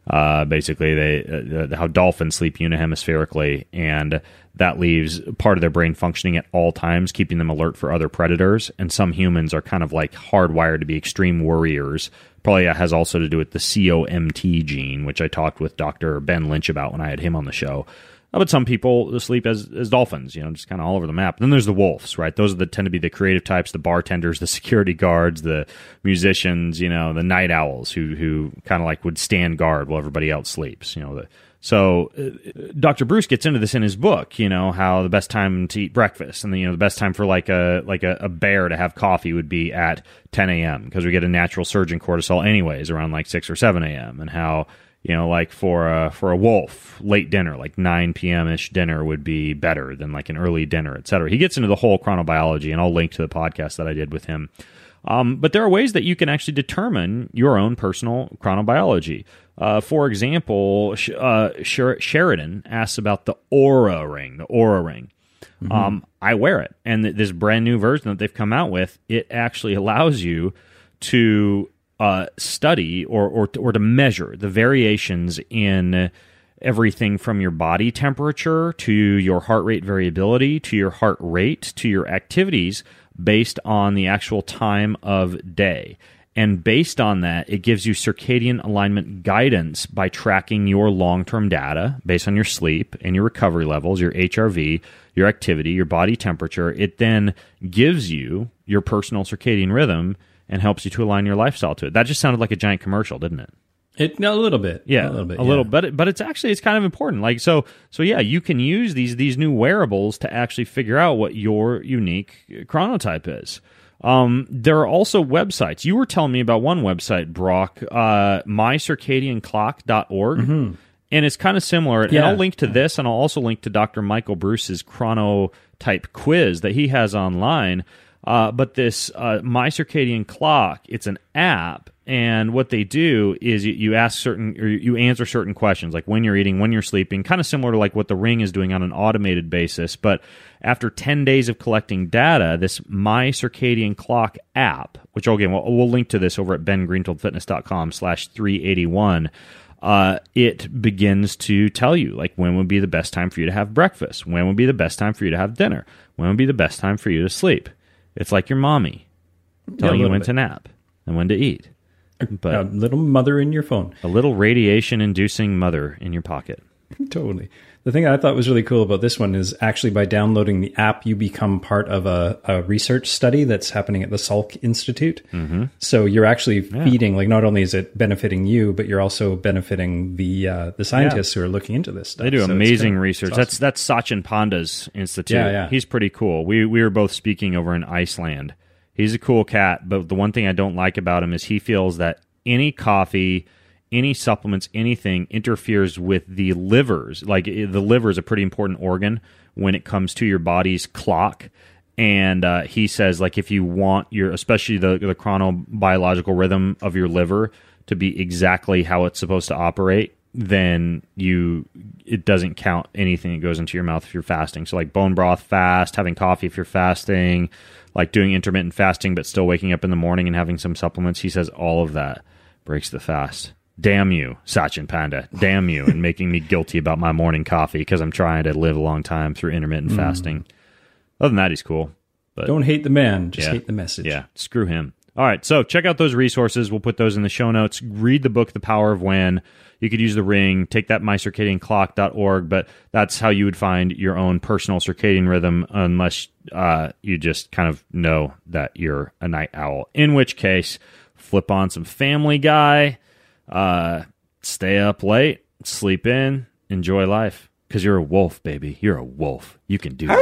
Basically, how dolphins sleep unihemispherically, and that leaves part of their brain functioning at all times, keeping them alert for other predators. And some humans are kind of like hardwired to be extreme worriers. Probably has also to do with the COMT gene, which I talked with Dr. Ben Lynch about when I had him on the show. But some people sleep as dolphins, just kind of all over the map. Then there's the wolves, right? Those tend to be the creative types, the bartenders, the security guards, the musicians, the night owls who kind of like would stand guard while everybody else sleeps. So Dr. Bruce gets into this in his book, how the best time to eat breakfast, and the best time for like a bear to have coffee would be at 10 a.m. because we get a natural surge in cortisol anyways around like 6 or 7 a.m. and how like for a wolf, late dinner, like 9 p.m.-ish dinner would be better than like an early dinner, et cetera. He gets into the whole chronobiology, and I'll link to the podcast that I did with him. But there are ways that you can actually determine your own personal chronobiology. For example, Sheridan asks about the Oura Ring. Mm-hmm. I wear it, and this brand new version that they've come out with, it actually allows you to study or to measure the variations in everything from your body temperature to your heart rate variability to your heart rate to your activities based on the actual time of day. And based on that, it gives you circadian alignment guidance by tracking your long-term data based on your sleep and your recovery levels, your HRV, your activity, your body temperature. It then gives you your personal circadian rhythm and helps you to align your lifestyle to it. That just sounded like a giant commercial, didn't it? A little bit. Yeah, a little, but it's kind of important. Like, so yeah, you can use these new wearables to actually figure out what your unique chronotype is. There are also websites. You were telling me about one website, Brock, mycircadianclock.org. Mm-hmm. And it's kind of similar. And I'll link to this, and I'll also link to Dr. Michael Bruce's chronotype quiz that he has online. But this My Circadian Clock, it's an app, and what they do is you answer certain questions, like when you're eating, when you're sleeping, kind of similar to like what the Ring is doing on an automated basis. But after 10 days of collecting data, this My Circadian Clock app, which again we'll link to this over at bengreenfieldfitness.com/381. It begins to tell you like when would be the best time for you to have breakfast, when would be the best time for you to have dinner, when would be the best time for you to sleep. It's like your mommy telling you when to nap and when to eat. But a little mother in your phone. A little radiation-inducing mother in your pocket. Totally. The thing I thought was really cool about this one is actually by downloading the app, you become part of a research study that's happening at the Salk Institute. Mm-hmm. So you're actually feeding, like not only is it benefiting you, but you're also benefiting the scientists who are looking into this stuff. They do amazing research. Awesome. That's Sachin Panda's institute. Yeah. He's pretty cool. We were both speaking over in Iceland. He's a cool cat, but the one thing I don't like about him is he feels that any coffee, any supplements, anything interferes with the livers. Like the liver is a pretty important organ when it comes to your body's clock. And he says, like, if you want especially the chronobiological rhythm of your liver to be exactly how it's supposed to operate, then it doesn't count anything that goes into your mouth if you're fasting. So like bone broth fast, having coffee if you're fasting, like doing intermittent fasting but still waking up in the morning and having some supplements. He says all of that breaks the fast. Damn you, Sachin Panda. Damn you, and making me guilty about my morning coffee because I'm trying to live a long time through intermittent fasting. Other than that, he's cool. But don't hate the man, just hate the message. Yeah, screw him. All right, so check out those resources. We'll put those in the show notes. Read the book, The Power of When. You could use the Ring. Take that mycircadianclock.org, but that's how you would find your own personal circadian rhythm unless you just kind of know that you're a night owl. In which case, flip on some Family Guy, stay up late, sleep in, enjoy life. Because you're a wolf, baby. You're a wolf. You can do this.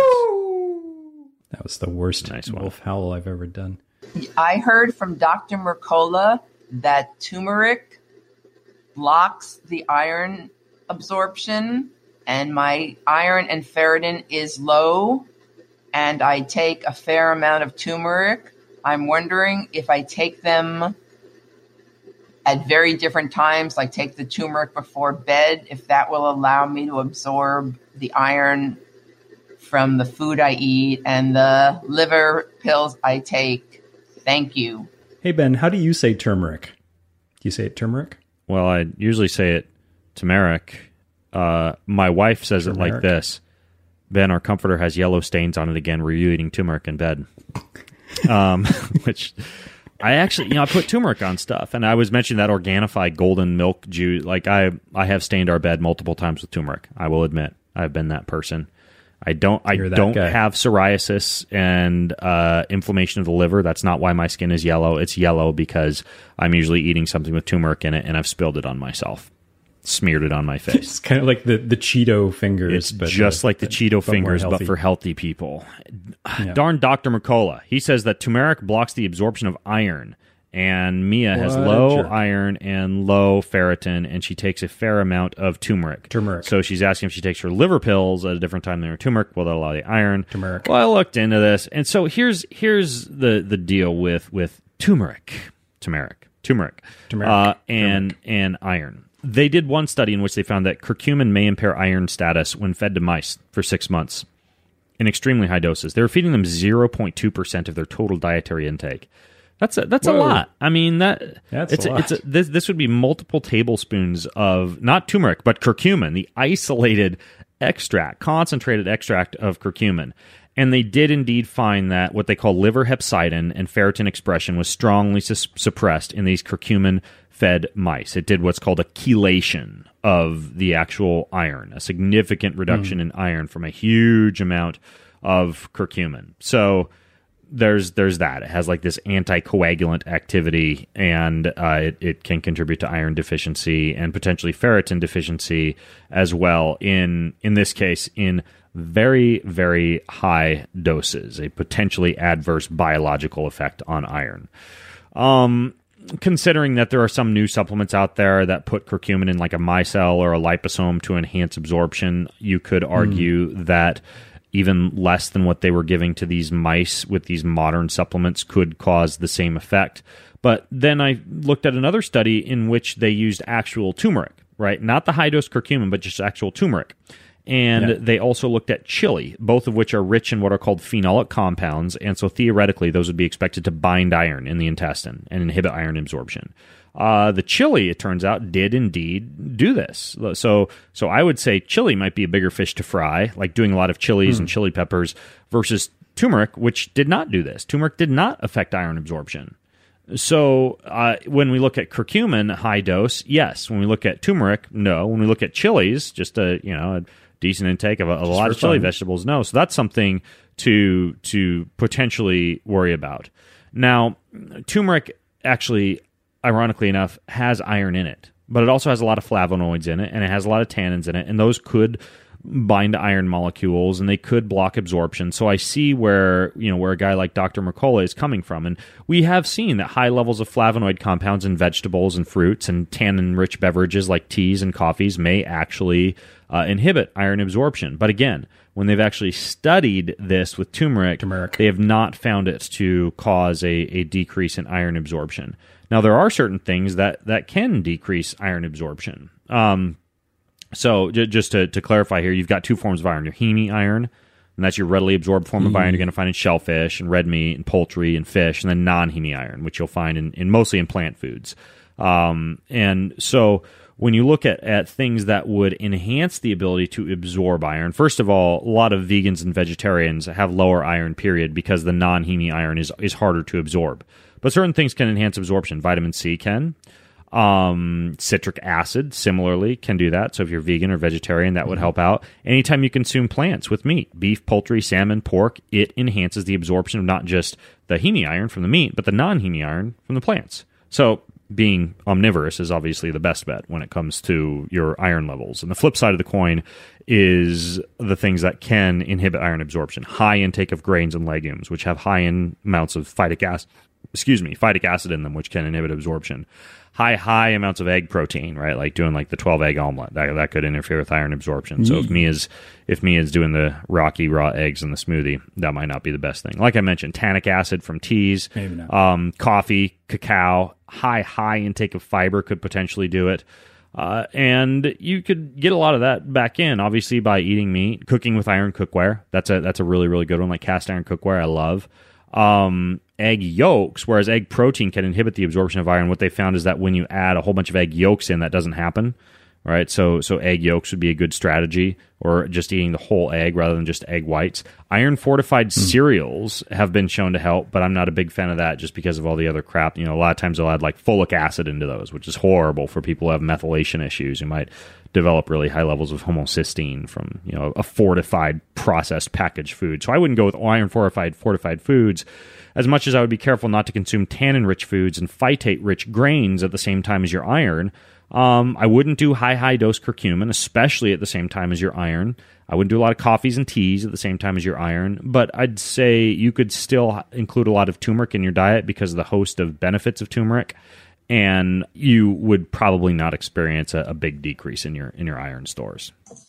That was the worst wolf howl I've ever done. I heard from Dr. Mercola that turmeric blocks the iron absorption, and my iron and ferritin is low, and I take a fair amount of turmeric. I'm wondering if I take them at very different times, like take the turmeric before bed, if that will allow me to absorb the iron from the food I eat and the liver pills I take. Thank you. Hey, Ben, how do you say turmeric? Do you say it turmeric? Well, I usually say it turmeric. My wife says it like Turmeric. this: Ben, our comforter has yellow stains on it again. Were you eating turmeric in bed? Which I actually, I put turmeric on stuff, and I was mentioning that Organifi golden milk juice. Like I have stained our bed multiple times with turmeric. I will admit, I've been that person. I don't guy. have psoriasis and inflammation of the liver. That's not why my skin is yellow. It's yellow because I'm usually eating something with turmeric in it, and I've spilled it on myself, smeared it on my face. It's kind of like the Cheeto fingers. It's just like the Cheeto more fingers, but healthy. for healthy people. Yeah. Darn Dr. Mercola. He says that turmeric blocks the absorption of iron. And Mia has What a low jerk. iron and low ferritin, and she takes a fair amount of turmeric. Turmeric. So she's asking if she takes her liver pills at a different time than her turmeric. Will that allow the iron? Turmeric. Well, I looked into this, and so here's the deal with turmeric, and iron. They did one study in which they found that curcumin may impair iron status when fed to mice for 6 months in extremely high doses. They were feeding them 0.2% of their total dietary intake. That's a lot. I mean, that's a lot. This would be multiple tablespoons of not turmeric but curcumin, the isolated extract, concentrated extract of curcumin. And they did indeed find that what they call liver hepcidin and ferritin expression was strongly suppressed in these curcumin-fed mice. It did what's called a chelation of the actual iron, a significant reduction in iron from a huge amount of curcumin. So there's that. It has like this anticoagulant activity, and it can contribute to iron deficiency and potentially ferritin deficiency as well. In this case, in very, very high doses, a potentially adverse biological effect on iron. Considering that there are some new supplements out there that put curcumin in like a micelle or a liposome to enhance absorption, you could argue that even less than what they were giving to these mice with these modern supplements could cause the same effect. But then I looked at another study in which they used actual turmeric, right? Not the high-dose curcumin, but just actual turmeric. And they also looked at chili, both of which are rich in what are called phenolic compounds, and so theoretically those would be expected to bind iron in the intestine and inhibit iron absorption. The chili, it turns out, did indeed do this. So I would say chili might be a bigger fish to fry, like doing a lot of chilies and chili peppers, versus turmeric, which did not do this. Turmeric did not affect iron absorption. So when we look at curcumin, high dose, yes. When we look at turmeric, no. When we look at chilies, just a decent intake of a lot of chili vegetables, no. So that's something to potentially worry about. Now, turmeric actually, ironically enough, has iron in it, but it also has a lot of flavonoids in it, and it has a lot of tannins in it, and those could bind to iron molecules, and they could block absorption. So I see where a guy like Dr. Mercola is coming from, and we have seen that high levels of flavonoid compounds in vegetables and fruits and tannin-rich beverages like teas and coffees may actually inhibit iron absorption. But again, when they've actually studied this with turmeric, they have not found it to cause a decrease in iron absorption. Now, there are certain things that can decrease iron absorption. So just to clarify here, you've got two forms of iron. Your heme iron, and that's your readily absorbed form of iron you're going to find in shellfish and red meat and poultry and fish, and then non-heme iron, which you'll find in mostly in plant foods. And so when you look at things that would enhance the ability to absorb iron, first of all, a lot of vegans and vegetarians have lower iron, period, because the non-heme iron is harder to absorb. But certain things can enhance absorption. Vitamin C can. Citric acid, similarly, can do that. So if you're vegan or vegetarian, that would help out. Anytime you consume plants with meat, beef, poultry, salmon, pork, it enhances the absorption of not just the heme iron from the meat, but the non-heme iron from the plants. So being omnivorous is obviously the best bet when it comes to your iron levels. And the flip side of the coin is the things that can inhibit iron absorption. High intake of grains and legumes, which have high amounts of phytic acid in them, which can inhibit absorption. High amounts of egg protein, right? Like doing like the 12-egg omelet, that could interfere with iron absorption. So if Mia's doing the rocky raw eggs in the smoothie, that might not be the best thing. Like I mentioned, tannic acid from teas, maybe not. Coffee, cacao, high intake of fiber could potentially do it. And you could get a lot of that back in, obviously, by eating meat, cooking with iron cookware. That's a really, really good one, like cast iron cookware. I love. Egg yolks, whereas egg protein can inhibit the absorption of iron. What they found is that when you add a whole bunch of egg yolks in, that doesn't happen. right? So egg yolks would be a good strategy, or just eating the whole egg rather than just egg whites. Iron fortified cereals have been shown to help, but I'm not a big fan of that just because of all the other crap. You know, a lot of times they'll add like folic acid into those, which is horrible for people who have methylation issues who might develop really high levels of homocysteine from, you know, a fortified processed packaged food. So I wouldn't go with iron fortified foods, as much as I would be careful not to consume tannin-rich foods and phytate-rich grains at the same time as your iron. I wouldn't do high dose curcumin, especially at the same time as your iron. I wouldn't do a lot of coffees and teas at the same time as your iron, but I'd say you could still include a lot of turmeric in your diet because of the host of benefits of turmeric, and you would probably not experience a big decrease in your iron stores.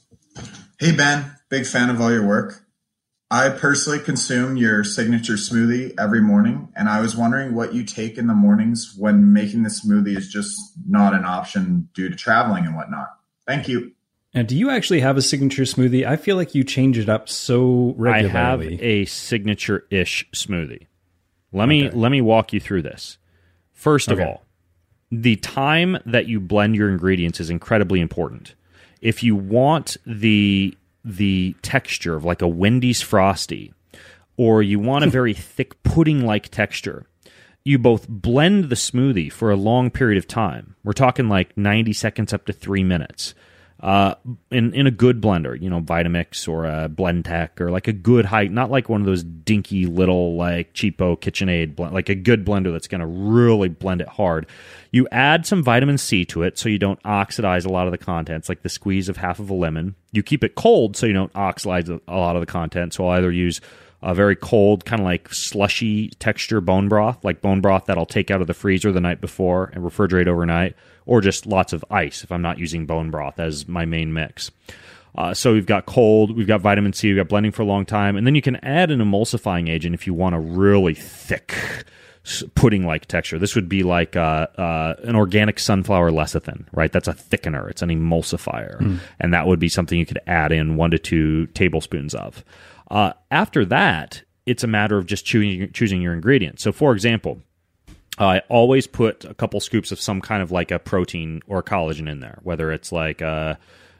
Hey Ben, big fan of all your work. I personally consume your signature smoothie every morning, and I was wondering what you take in the mornings when making the smoothie is just not an option due to traveling and whatnot. Thank you. And do you actually have a signature smoothie? I feel like you change it up so regularly. I have a signature-ish smoothie. Let me walk you through this. First of all, the time that you blend your ingredients is incredibly important. If you want the texture of like a Wendy's Frosty, or you want a very thick pudding-like texture, you both blend the smoothie for a long period of time. We're talking like 90 seconds up to 3 minutes. In a good blender, you know, Vitamix or a Blendtec, or like a good high, not like one of those dinky little like cheapo KitchenAid blend, like a good blender that's going to really blend it hard. You add some vitamin C to it so you don't oxidize a lot of the contents, like the squeeze of half of a lemon. You keep it cold so you don't oxidize a lot of the content. So I'll either use a very cold, kind of like slushy texture bone broth, like bone broth that I'll take out of the freezer the night before and refrigerate overnight, or just lots of ice if I'm not using bone broth as my main mix. So we've got cold, we've got vitamin C, we've got blending for a long time, and then you can add an emulsifying agent if you want a really thick pudding-like texture. This would be like an organic sunflower lecithin, right? That's a thickener. It's an emulsifier, and that would be something you could add in 1 to 2 tablespoons of. After that, it's a matter of just choosing your ingredients. So, for example, I always put a couple scoops of some kind of like a protein or collagen in there, whether it's like a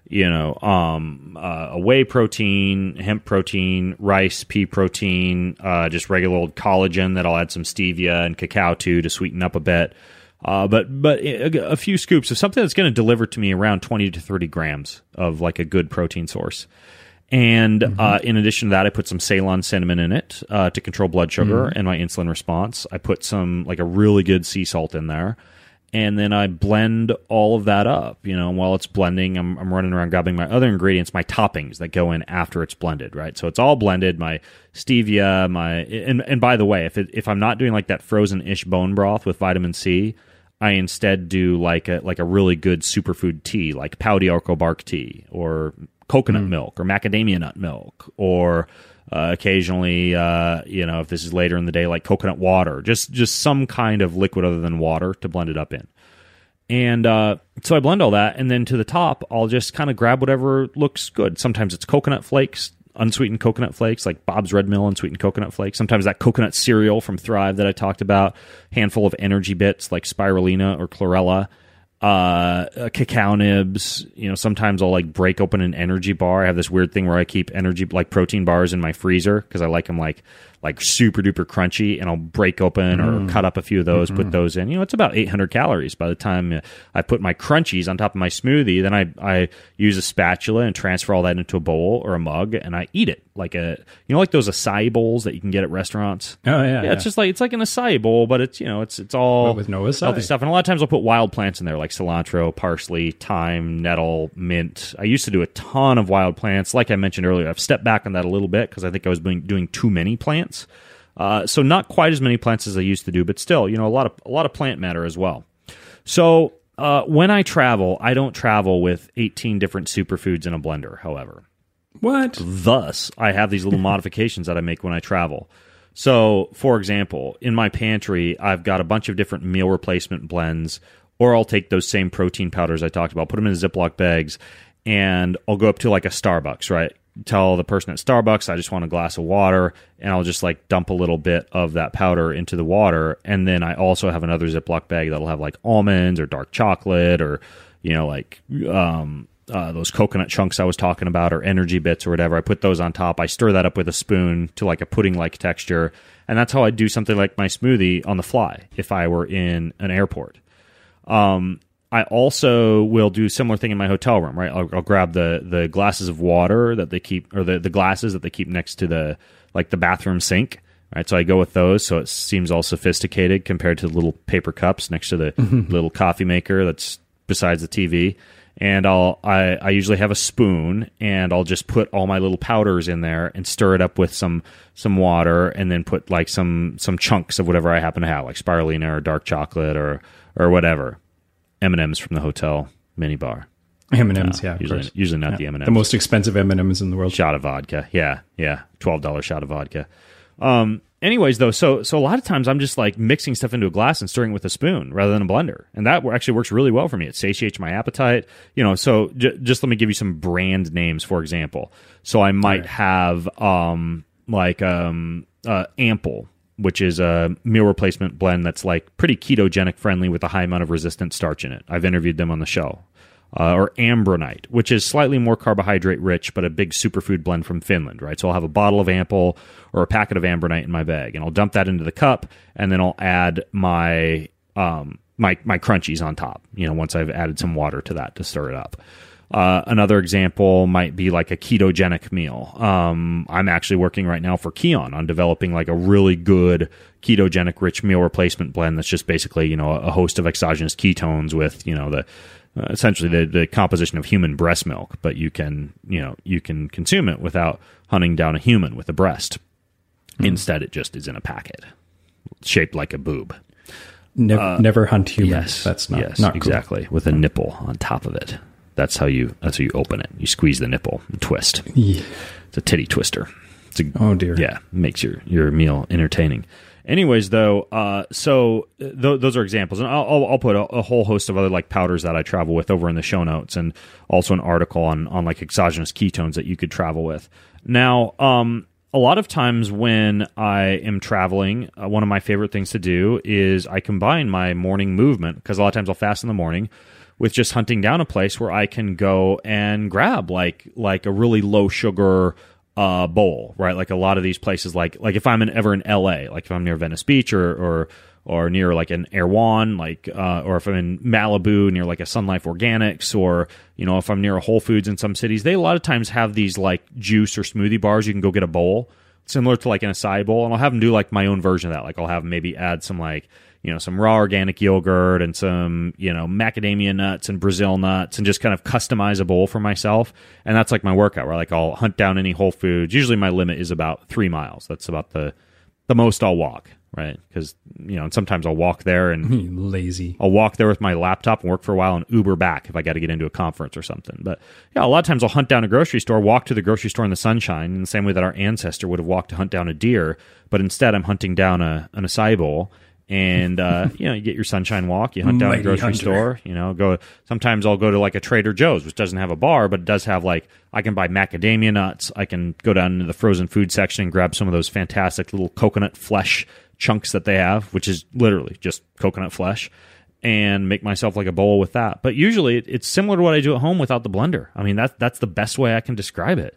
whey protein, hemp protein, rice, pea protein, just regular old collagen that I'll add some stevia and cacao to sweeten up a bit. But a few scoops of something that's going to deliver to me around 20 to 30 grams of like a good protein source. And in addition to that, I put some Ceylon cinnamon in it to control blood sugar and my insulin response. I put some like a really good sea salt in there, and then I blend all of that up. You know, and while it's blending, I'm running around grabbing my other ingredients, my toppings that go in after it's blended. Right, so it's all blended. My stevia, and by the way, if I'm not doing like that frozen-ish bone broth with vitamin C, I instead do like a really good superfood tea, like pau d'arco bark tea, or coconut milk, or macadamia nut milk, or occasionally, if this is later in the day, like coconut water, just some kind of liquid other than water to blend it up in. And so I blend all that, and then to the top, I'll just kind of grab whatever looks good. Sometimes it's coconut flakes, unsweetened coconut flakes, like Bob's Red Mill unsweetened coconut flakes. Sometimes that coconut cereal from Thrive that I talked about, handful of energy bits like spirulina or chlorella, cacao nibs. You know, sometimes I'll like break open an energy bar. I have this weird thing where I keep energy, like protein bars, in my freezer because I like them like super duper crunchy, and I'll break open or cut up a few of those, put those in. You know, it's about 800 calories by the time I put my crunchies on top of my smoothie. Then I use a spatula and transfer all that into a bowl or a mug, and I eat it like like those acai bowls that you can get at restaurants. Oh yeah. It's just like, it's like an acai bowl, but it's, it's all but with no acai. Healthy stuff. And a lot of times I'll put wild plants in there, like cilantro, parsley, thyme, nettle, mint. I used to do a ton of wild plants. Like I mentioned earlier, I've stepped back on that a little bit because I think I was doing too many plants. So not quite as many plants as I used to do, but still, a lot of plant matter as well. So when I travel, I don't travel with 18 different superfoods in a blender, however. What? Thus, I have these little modifications that I make when I travel. So, for example, in my pantry, I've got a bunch of different meal replacement blends, or I'll take those same protein powders I talked about, put them in Ziploc bags, and I'll go up to like a Starbucks, right? Tell the person at Starbucks I just want a glass of water, and I'll just like dump a little bit of that powder into the water. And then I also have another Ziploc bag that'll have like almonds or dark chocolate or like those coconut chunks I was talking about, or energy bits or whatever. I put those on top. I stir that up with a spoon to like a pudding-like texture, and that's how I do something like my smoothie on the fly if I were in an airport. I also will do a similar thing in my hotel room, right? I'll grab the glasses of water that they keep, or the glasses that they keep next to the bathroom sink, right? So I go with those, so it seems all sophisticated compared to the little paper cups next to the little coffee maker that's besides the TV. And I usually have a spoon, and I'll just put all my little powders in there and stir it up with some water, and then put like some chunks of whatever I happen to have, like spirulina or dark chocolate or whatever. M&M's from the hotel minibar. M&M's, usually not the M&M's. The most expensive M&M's in the world. Shot of vodka, yeah, $12 shot of vodka. Anyways, though, so a lot of times I'm just like mixing stuff into a glass and stirring with a spoon rather than a blender, and that actually works really well for me. It satiates my appetite, So just let me give you some brand names, for example. So I might have Ample, which is a meal replacement blend that's like pretty ketogenic friendly with a high amount of resistant starch in it. I've interviewed them on the show. Or Ambronite, which is slightly more carbohydrate rich, but a big superfood blend from Finland, right? So I'll have a bottle of Ample or a packet of Ambronite in my bag, and I'll dump that into the cup, and then I'll add my my crunchies on top, once I've added some water to that to stir it up. Another example might be like a ketogenic meal. I'm actually working right now for Kion on developing like a really good ketogenic rich meal replacement blend that's just basically, a host of exogenous ketones with, essentially the composition of human breast milk, but you can consume it without hunting down a human with a breast. Instead, it just is in a packet shaped like a boob. Never hunt humans. Yes, that's not cool. Exactly, with a nipple on top of it. That's how you open it. You squeeze the nipple and twist. Yeah. It's a titty twister. Oh dear. Yeah, makes your meal entertaining. Anyways, though, those are examples, and I'll put a whole host of other like powders that I travel with over in the show notes, and also an article on like exogenous ketones that you could travel with. Now, a lot of times when I am traveling, one of my favorite things to do is I combine my morning movement, because a lot of times I'll fast in the morning, with just hunting down a place where I can go and grab like a really low sugar bowl, right? Like a lot of these places, like if I'm ever in LA, like if I'm near Venice Beach or near like an Erewhon, or if I'm in Malibu near like a Sun Life Organics, or if I'm near a Whole Foods in some cities, they a lot of times have these like juice or smoothie bars. You can go get a bowl similar to like an acai bowl, and I'll have them do like my own version of that. Like I'll have them maybe add some like some raw organic yogurt and some, macadamia nuts and Brazil nuts, and just kind of customize a bowl for myself. And that's like my workout, where like I'll hunt down any Whole Foods. Usually my limit is about 3 miles. That's about the most I'll walk, right? Because, and sometimes I'll walk there and lazy. I'll walk there with my laptop and work for a while and Uber back if I got to get into a conference or something. But yeah, a lot of times I'll hunt down a grocery store, walk to the grocery store in the sunshine in the same way that our ancestor would have walked to hunt down a deer. But instead I'm hunting down an acai bowl. And you get your sunshine walk, you hunt down a grocery store, sometimes I'll go to like a Trader Joe's, which doesn't have a bar, but it does have like, I can buy macadamia nuts. I can go down into the frozen food section and grab some of those fantastic little coconut flesh chunks that they have, which is literally just coconut flesh, and make myself like a bowl with that. But usually it's similar to what I do at home without the blender. I mean, that's the best way I can describe it.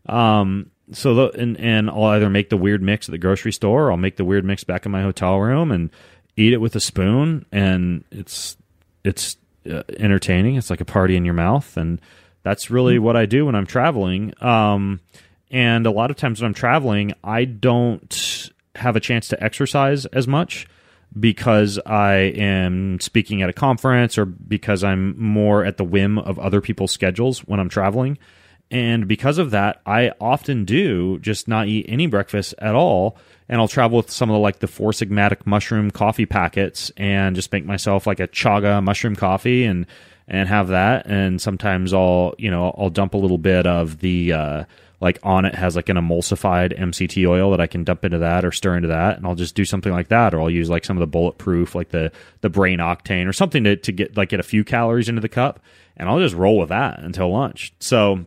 And I'll either make the weird mix at the grocery store, or I'll make the weird mix back in my hotel room and eat it with a spoon, and it's entertaining. It's like a party in your mouth, and that's really what I do when I'm traveling. And a lot of times when I'm traveling, I don't have a chance to exercise as much because I am speaking at a conference, or because I'm more at the whim of other people's schedules when I'm traveling. And because of that, I often do just not eat any breakfast at all. And I'll travel with some of the Four Sigmatic mushroom coffee packets and just make myself like a chaga mushroom coffee and have that. And sometimes I'll dump a little bit of the, on it has like an emulsified MCT oil that I can dump into that or stir into that. And I'll just do something like that. Or I'll use like some of the Bulletproof, like the Brain Octane or something to get a few calories into the cup. And I'll just roll with that until lunch. So,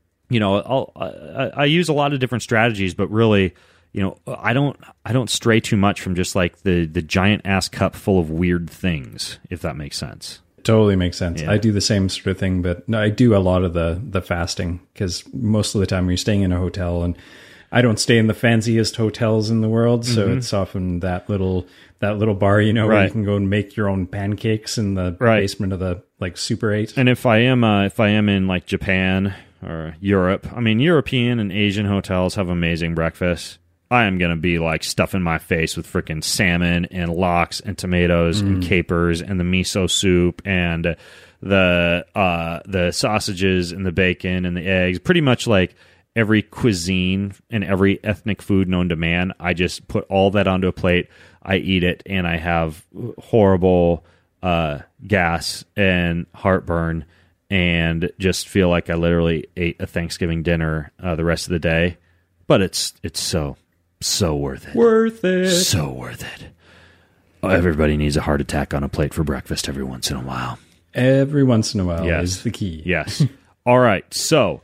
I use a lot of different strategies, but really, I don't stray too much from just like the giant ass cup full of weird things, if that makes sense. Totally makes sense. Yeah. I do the same sort of thing, but no, I do a lot of the fasting because most of the time you're staying in a hotel, and I don't stay in the fanciest hotels in the world, so it's often that little bar, where you can go and make your own pancakes in the basement of the like Super 8. And if I am in like Japan or Europe, I mean, European and Asian hotels have amazing breakfast. I am going to be like stuffing my face with freaking salmon and lox and tomatoes and capers and the miso soup and the sausages and the bacon and the eggs. Pretty much like every cuisine and every ethnic food known to man. I just put all that onto a plate. I eat it, and I have horrible gas and heartburn and just feel like I literally ate a Thanksgiving dinner the rest of the day. But it's so worth it. Worth it. So worth it. Oh, everybody needs a heart attack on a plate for breakfast every once in a while. Every once in a while Yes. is the key. Yes. All right. So,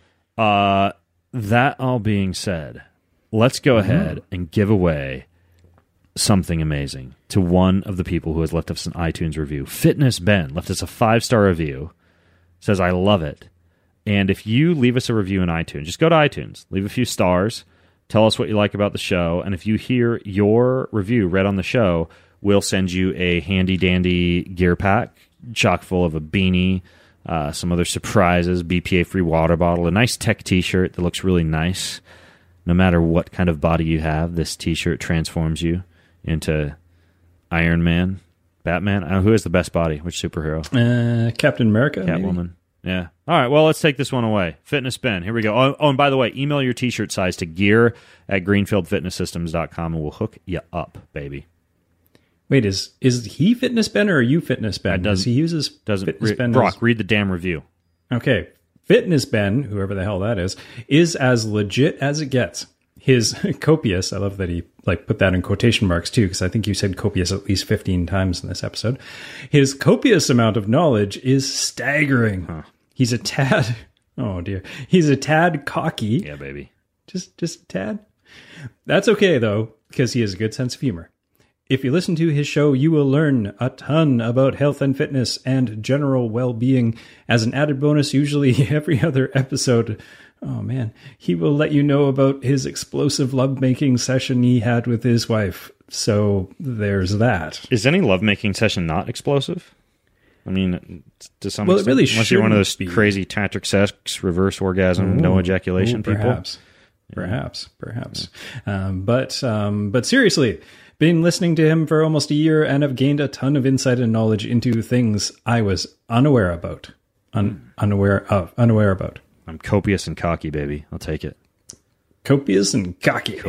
that all being said, let's go ahead and give away something amazing to one of the people who has left us an iTunes review. Fitness Ben left us a 5-star review. Says, I love it. And if you leave us a review in iTunes, just go to iTunes, leave a few stars, tell us what you like about the show, and if you hear your review read on the show, we'll send you a handy-dandy gear pack, chock full of a beanie, some other surprises, BPA-free water bottle, a nice tech t-shirt that looks really nice. No matter what kind of body you have, this t-shirt transforms you into Iron Man, Batman. Who has the best body? Which superhero? Captain America? Catwoman. Maybe? Yeah. All right, well, let's take this one away. Fitness Ben, here we go. Oh, and by the way, email your t-shirt size to gear@greenfieldfitnesssystems.com and we'll hook you up, baby. Wait, is he Fitness Ben or are you Fitness Ben? Does he uses Fitness Ben? Brock, read the damn review. Okay. Fitness Ben, whoever the hell that is as legit as it gets. His copious, I love that he put that in quotation marks too, because I think you said copious at least 15 times in this episode. His copious amount of knowledge is staggering. Huh. He's a tad, oh dear, he's a tad cocky. Yeah, baby. Just a tad. That's okay though, because he has a good sense of humor. If you listen to his show, you will learn a ton about health and fitness and general well-being. As an added bonus, usually every other episode, oh man, he will let you know about his explosive lovemaking session he had with his wife. So there's that. Is any lovemaking session not explosive? I mean, to some extent, it really unless you're one of those crazy tantric sex, reverse orgasm, no ejaculation people. Perhaps. But seriously, been listening to him for almost a year and have gained a ton of insight and knowledge into things I was unaware about. Unaware about. I'm copious and cocky, baby. I'll take it. Copious and cocky.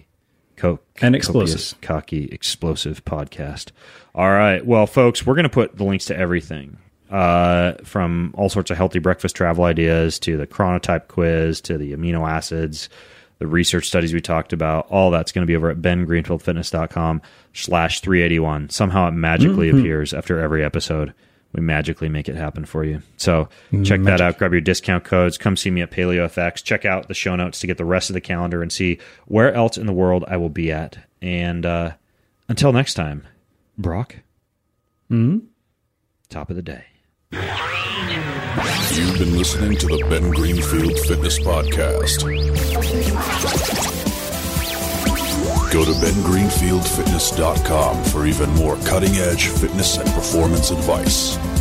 And explosive. Copious, cocky, explosive podcast. All right. Well, folks, we're going to put the links to everything. From all sorts of healthy breakfast travel ideas to the chronotype quiz to the amino acids, the research studies we talked about. All that's going to be over at bengreenfieldfitness.com/381. Somehow it magically appears after every episode. We magically make it happen for you. So check that out. Grab your discount codes. Come see me at PaleoFX. Check out the show notes to get the rest of the calendar and see where else in the world I will be at. And until next time, Brock. Top of the day. You've been listening to the Ben Greenfield Fitness Podcast. Go to bengreenfieldfitness.com for even more cutting-edge fitness and performance advice.